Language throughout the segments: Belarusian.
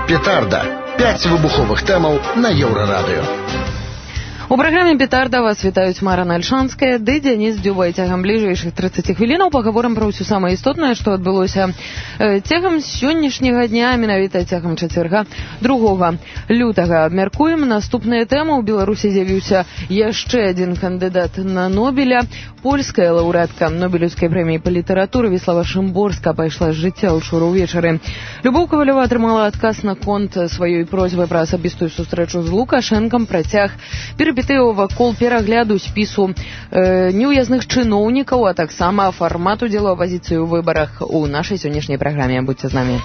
Петарда. 5 выбуховых тэмаў на Еўрарадыё. У праграме «Петарда» вас вітаюць Марана Альшанская ды Дзяніс Дзюба. Цягам бліжэйшых 30 хвілінаў пагаворым пра ўсё самае істотнае, што адбылося цягам сённяшняга дня, менавіта цягам чацвярга 2 лютага. Абмяркуем наступныя тэмы. У Беларусі з'явіўся яшчэ адзін кандыдат на Нобеля. Польская лаўрэатка Нобелеўскай прэміі па літаратуры Віслава Шымборска пайшла з жыцця ўчора ўвечары. Любоў Кавалёва атрымала адказ на конт сваёй просьбы пра асабістую сустрэчу з Лукашэнкам, працяг перыпетыяў вакол перагляду спісу неўязных чыноўнікаў, а таксама фармат удзелу апазіцыі ў выбарах у нашай сённяшняй праграме. Будьце з намі.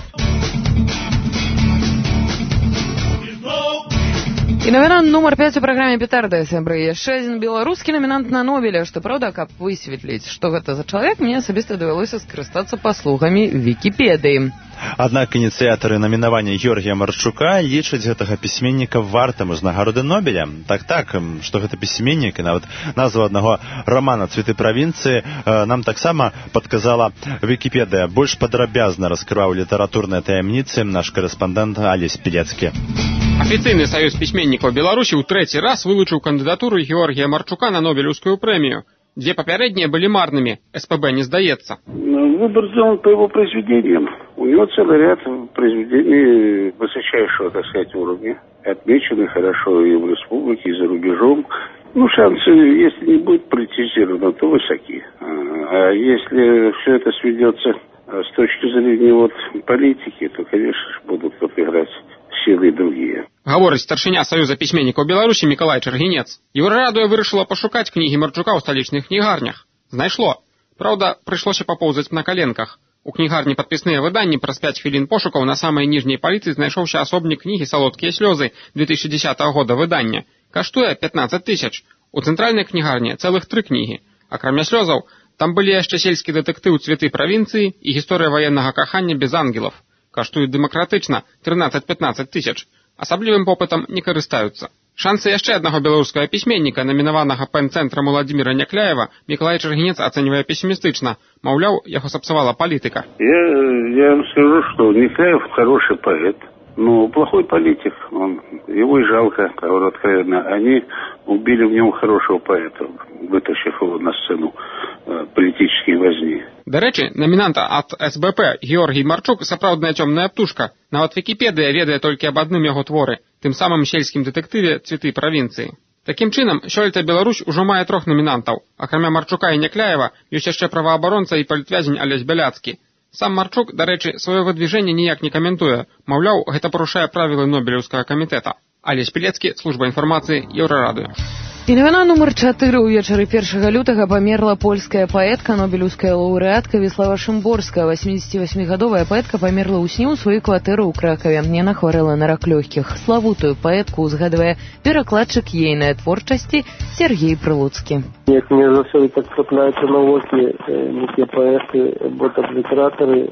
І навіна нумар 5 у праграме «Петарда», сябры. Яшчэ адзін беларускі номінант на Нобеля. Што праўда, каб высветліць, што гэта за чалавек, мне асабіста давялося скарыстацца паслугамі Вікіпедыі. Аднак ініцыятары намінавання Георгія Марчука лічаць гэтага пісьменніка вартым узнагароды Нобеля. Так, што гэта пісьменнік, і нават назва аднаго рамана «Цветы правінцыі» нам таксама падказала Вікіпедыя. Больш падрабязна раскрываў літаратурныя таямніцы наш корэспандэнт Алесь Пілецкі. Афіцыйны саюз пісьменнікаў Беларусі ў трэці раз вылучыў кандыдатуру Георгія Марчука на Нобелевскую прэмію. Две попередние были марными, СПБ не сдается. Выбор сделан по его произведениям. У него целый ряд произведений высочайшего, так сказать, уровня. Отмечены хорошо и в республике, и за рубежом. Шансы, если не будет политизировано, то высоки. А если все это сведется с точки зрения политики, то, конечно, будут играть силы другие. Гаворыць старшыня Саюза пісьменнікаў Беларусі Мікалай Чаргінец. Еўрарадыё вырашыла пашукаць кнігі Марчука ў сталічных кнігарнях. Знайшло. Праўда, прыйшлося папоўзаць на каленках. У кнігарні падпісныя выданні праз 5 хвілін пошукаў на самай ніжняй паліцы знайшоўся асобнік кнігі «Салодкія слёзы» 2010 года выдання. Каштуе 15 000. У цэнтральнай кнігарні цэлых 3 кнігі. Акрамя слёзаў, там былі яшчэ сельскі дэтэктыў «Цветы правінцыі» і гісторыя ваеннага кахання без ангелаў. Каштуюць дэмакратычна 13-15 000. Асаблівым попытам не карыстаюцца. Шансы яшчэ аднаго беларускага пісьменніка, намінаванага пэн-цэнтрам Уладзіміра Някляева, Мікалай Чаргінец ацэньвае пессімістычна. Маўляў, яго сапсавала палітыка. Я вам скажу, что Някляев хороший поэт, но плохой политик. Его и жалко, говорю откровенно. Они убили в нем хорошего поэта, вытащив его на сцену палітычнай возні. Дарэчы, намінанта ад СБП Георгій Марчук сапраўдная цёмная птушка. Нават Вікіпедыя ведае толькі аб адным яго творы, тым самым сельскім дэтэктыве «Цветы правінцыі». Такім чынам, сёлета Беларусь ужо мае 3 намінантаў. Акрамя Марчука і Някляева ёсць яшчэ праваабаронца і палітвязень Алесь Бяляцкі. Сам Марчук, дарэчы, сваё выдвіжэнне ніяк не каментуе. Маўляў, гэта парушае правілы Нобелеўскага камітэта. Алесь Пілецкі, служба інфармацыі, Еўрарадыё. І навіна нумар 4. Увечары 1 лютага памерла польская паэтка, нобелеўская лаўрэатка Віслава Шымборска. 88-гадовая паэтка памерла ў сне ў сваёй кватэры ў Кракаве. Яна хварэла на рак лёгкіх. Славутую паэтку ўзгадвае перакладчык ейнай творчасці Сергей Прылуцкі. Як мне заўсёды так трапляюцца на вокі некія паэты, або літаратары,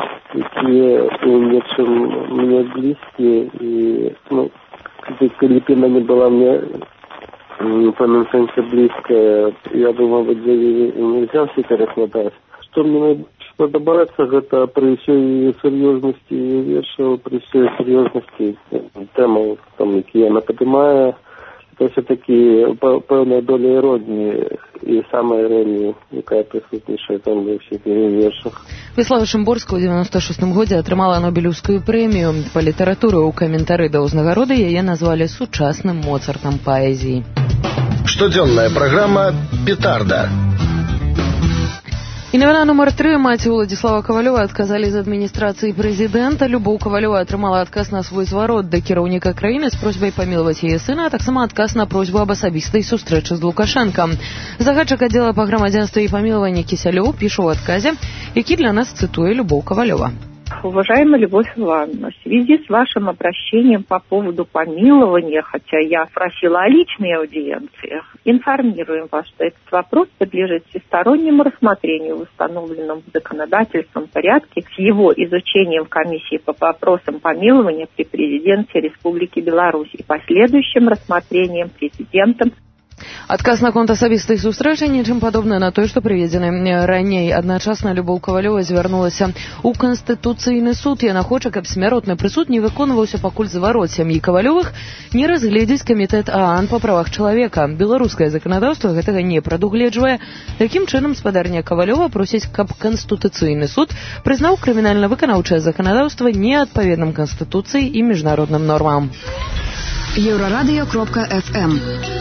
якія у нечым мне блізкія, і Філіпіна не была мне в певном сенсі близко. Я думаю, вот здесь нельзя все перекладать. Что мне подобается, это при всей серьезности вершил, при всей серьезности тему, які я поднимаю, это все-таки певна доля іронії і саме іронії, яка присутніша там во всіх вершах. Віслава Шымборска ў 96-м годзе атрымала Нобелеўскую прэмію па літаратуры. У каментары да ўзнагароды яе назвалі сучасным Моцартам паэзіі. Штодзённая праграма «Петарда». І навіна нумар 3. Маці Уладзіслава Кавалёва адказалі з адміністрацыі прэзідэнта. Любоў Кавалёва атрымала адказ на свой зварот да кіраўніка краіны з просьбай памілаваць яе сына, а таксама адказ на просьбу аб асабістай сустрэчы з Лукашэнкам. Загадчык аддзела па грамадзянству і памілаванні Кісялёў піша ў адказе, які для нас цытуе Любоў Кавалёва. Уважаемая Любовь Ивановна, в связи с вашим обращением по поводу помилования, хотя я просила о личной аудиенции, информируем вас, что этот вопрос подлежит всестороннему рассмотрению в установленном законодательством порядке с его изучением комиссии по вопросам помилования при президенте Республики Беларусь и последующим рассмотрением президентом. Адказ наконт асабістай сустрэчы нічым падобны на той, што прыведзены раней. Адначасна Любоў Кавалёва звярнулася ў Канстытуцыйны суд. Яна хоча, каб смяротны прысуд не выконваўся, пакуль зварот сям'і Кавалёвых не разгледзіць камітэт ААН па правах чалавека. Беларускае заканадаўства гэтага не прадугледжвае. Такім чынам спадарня Кавалёва просіць, каб Канстытуцыйны суд прызнаў крымінальна-выканаўчае заканадаўства неадпаведным Канстытуцыі і міжнародным нормам. Еврорадио.FM.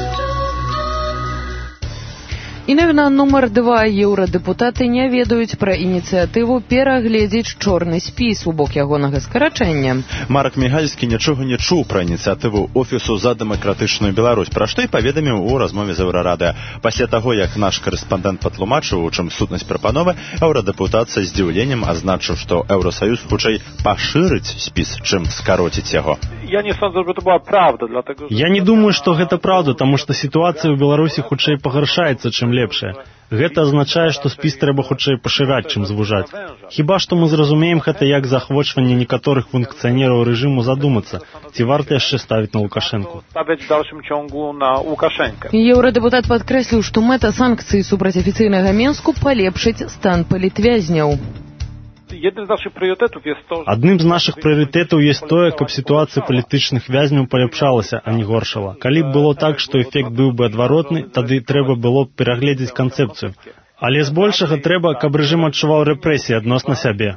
І навіна нумар 2. Еўрадэпутаты не ведаюць пра ініцыятыву перагледзець чорны спіс у бок ягонага скарачэння. Марк Мігальскі нічога не чуў пра ініцыятыву Офісу за дэмакратычную Беларусь, пра што і паведаміў у размове з Еўрарадыё. Пасля таго, як наш карэспандэнт патлумачыў, у чым сутнасць прапановы, еўрадэпутат са здзіўленнем азначыў, што Еўросаюз хутчэй пашырыць спіс, чым скароціць яго. Я не сądzę, żeby to była prawda, dlatego że... Я не думаю, што гэта праўда, таму што сітуацыя ў Беларусі хутчэй пагаршаецца, чым лепшая. Гэта азначае, што спіс трэба хутчэй пашыраць, чым звужаць. Хіба што мы зразумеем гэта як заахвочванне некаторых функцыянераў рэжыму задумацца, ці варта яшчэ ставіць на Лукашэнку. Stawiać w dalszym ciągu na Łukaszenkę. Еўрадэпутат падкрэсліў, што мэта санкцый супраць афіцыйнага Менску палепшыць стан палітвязняў. Адным з нашых прыярытэтаў ёсць тое, каб сітуацыя палітычных вязняў паляпшалася, а не горшала. Калі б было так, што эфект быў бы адваротны, тады трэба было б перагледзець канцэпцыю. Але збольшага трэба, каб рэжым адчуваў рэпрэсіі адносна сябе.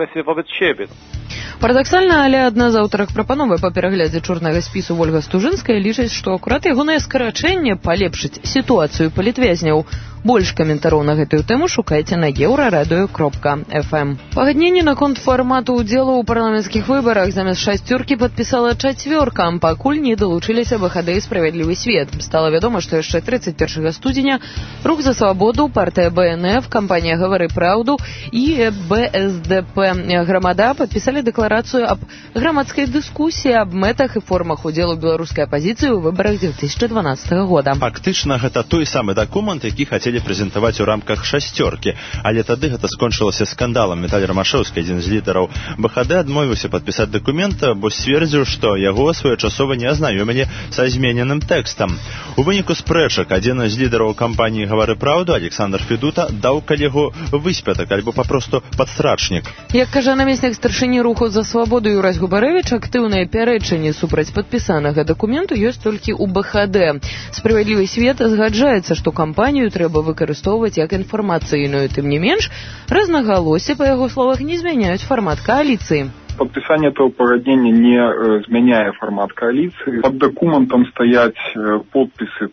Парадаксальна, але адна з аўтарак прапановы па пераглядзе чорнага спісу Вольга Стужынская лічыць, што акурат ягонае скарачэнне палепшыць сітуацыю палітвязняў. Больш каментароў на гэтую тэму шукайце на еврорадио.fm. Пагадненне наконт фармату ўдзелу ў парламенцкіх выбарах замест 6 падпісала 4. Пакуль не далучыліся БХД і Справядлівы свет. Стала вядома, што яшчэ 31 студзеня Рух за свабоду, партыя БНФ, кампанія «Гавары праўду» і БСДП «Грамада» падпісалі дэкларацыю аб грамадскай дыскусіі аб мэтах і формах удзелу беларускай апазіцыі ў выбарах 2012 года. Фактычна, гэта той самы дакумент, які хацелі прэзентаваць у рамках 6, але тады гэта скончылася скандалам. Віталій Рамашэўскі, адзін з лідараў БХД, адмовіўся падпісаць дакумент, бо сцвердзіў, што яго своечасова не азнаёмілі са змененым тэкстам. У выніку спрэчак адзін з лідараў кампаніі «Гавары праўду» Александр Федута даў калегу выспятак альбо папросту падстрачнік. Як кажа намеснік старшыні Руху за свабоду Юрась Губарэвіч, актыўнае пярэчанне супраць падпісанага дакументу ёсць толькі ў БХД. Справядлівы свет згаджаецца, што кампанію трэба выкарыстоўваць як інфармацыйную. Тым не менш, рознагалоссі, па яго словах, не змяняюць фармат коаліцыі. Подписание этого погоднения не изменяя формат коалиции. Под документом стоят подписи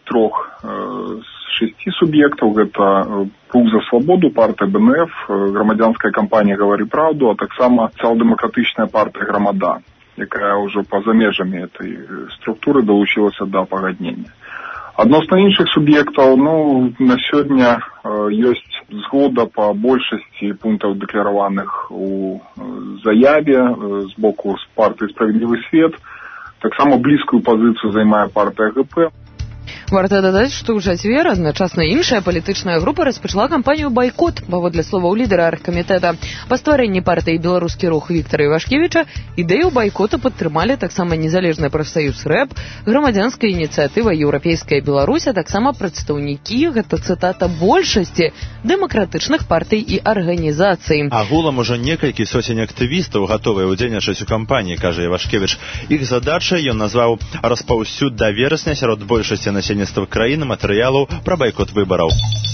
6 субъектов. Это Рух за свободу, партия БНФ, громадянская кампанія «Гавары праўду», а так само социал-демократичная партия «Громада», якая уже по замежам этой структуры долучилася до погоднения. Адносно іншых суб'ектаў, на сёння ёсць згода па большасці пунктаў дэклараваных у заяве з боку партыі «Справядлівы свет». Таксама блізкую пазіцыю займае партыя ГП. Варта дадаць, што ў чацвер адначасна іншая палітычная група распачала кампанію «Байкот». Паводле словаў лідара аргкамітэта па стварэнні партыі «Беларускі рух» Віктара Івашкевіча, ідэю байкота падтрымалі таксама незалежны прафсаюз РЭП, грамадзянская ініцыятыва «Еўрапейская Беларусь», а таксама прадстаўнікі, гэта цытата, большасці дэмакратычных партый і арганізацый. Агулам ужо некалькі сотень актывістаў гатовыя ўдзельнічаць у кампаніі, кажа Івашкевіч. Іх задача ён назваў распаўсюд да верасня сярод большасці насельніцтва краіны матэрыялаў пра байкот выбараў.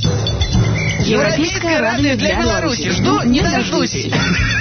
Еўрапейскае радыё для Беларусі. Жду, не даждусь.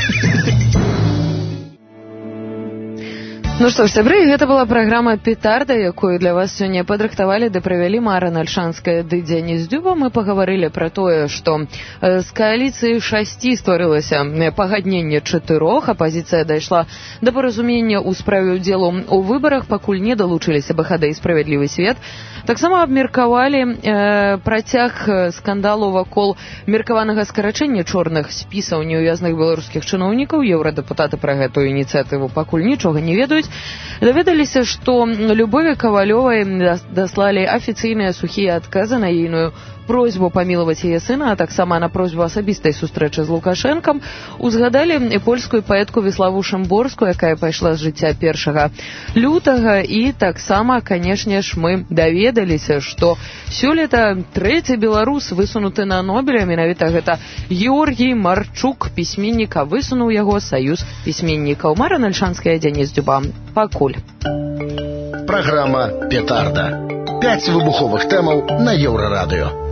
Ну што ж, сябры, гэта была праграма «Петарда», якую для вас сёння падрыхтавалі ды правялі Мара Нальшанская ды Дзяніс Дзюба. Мы пагаварылі пра тое, што з кааліцыі 6 стварылася пагадненне 4, апазіцыя дайшла да паразумення ў справе ўдзелу ў выбарах, пакуль не далучыліся БХД і Справядлівы свет. Таксама абмеркавалі працяг скандалу вакол меркаванага скарачэння чорных спісаў неўязных беларускіх чыноўнікаў. Еўрадэпутаты пра гэтую ініцыятыву пакуль нічога не ведаюць. Даведаліся, што Любові Кавалёвай даслалі афіцыйныя сухія адказы на ейную просьбу памілаваць яе сына, а таксама на просьбу асабістай сустрэчы з Лукашэнкам, узгадалі польскую паэтку Віславу Шымборскую, якая пайшла з жыцця 1 лютага, і таксама, канешне ж, мы даведаліся, што сёлета трэці беларус высунуты на Нобеля, менавіта гэта Георгій Марчук, пісьменніка, высунуў яго Саюз пісьменнікаў. Мара Нальшанская, Дзяніс Дзюба. Пакуль. Праграма «Петарда». 5 выбуховых тэмаў на Еўрарадыё.